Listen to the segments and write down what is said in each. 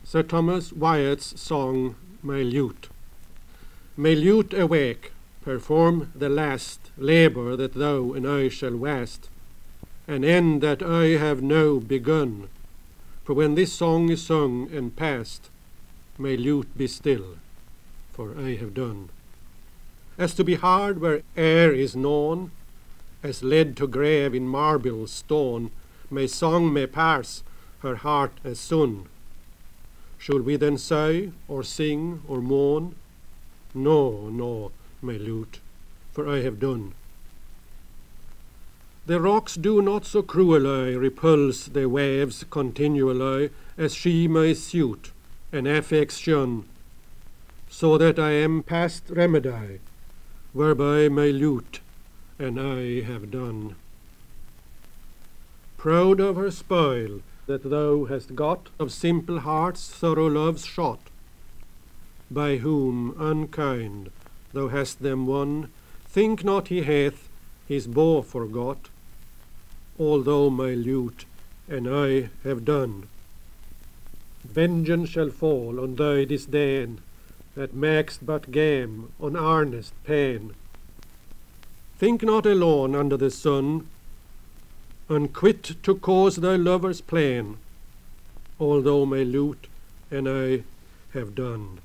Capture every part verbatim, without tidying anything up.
Sir Thomas Wyatt's song, My Lute. May lute awake, perform the last labour that thou and I shall wast, an end that I have now begun. For when this song is sung and past, may lute be still, for I have done. As to be hard where air is known, as lead to grave in marble stone, may song may pass her heart as soon. Should we then sigh, or sing, or moan? No, no, my lute, for I have done. The rocks do not so cruelly repulse the waves continually, as she my suit and affection, so that I am past remedy, whereby my lute and I have done. Proud of her spoil that thou hast got, of simple hearts thorough love's shot, by whom unkind thou hast them won, think not he hath his bow forgot, although my lute and I have done. Vengeance shall fall on thy disdain, that mak'st but game on earnest pain. Think not alone under the sun, unquit to cause thy lover's plain, although my lute and I have done.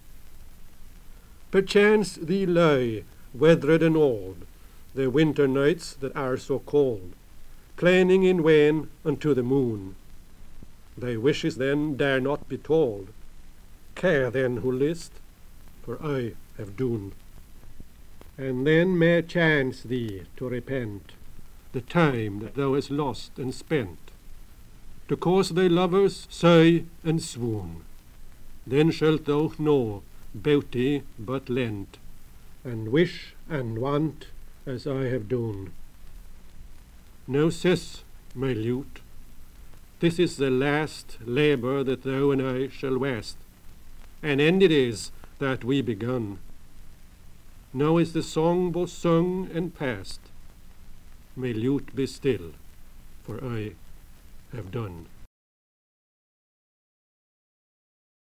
Perchance thee lie, weathered and old, the winter nights that are so cold, planning in vain unto the moon. Thy wishes then dare not be told. Care then who list, for I have done. And then may chance thee to repent the time that thou hast lost and spent, to cause thy lovers sigh and swoon. Then shalt thou know beauty but lent, and wish and want as I have done. Now sis, my lute, this is the last labour that thou and I shall wast, an end it is that we begun. Now is the song both sung and past, may lute be still, for I have done.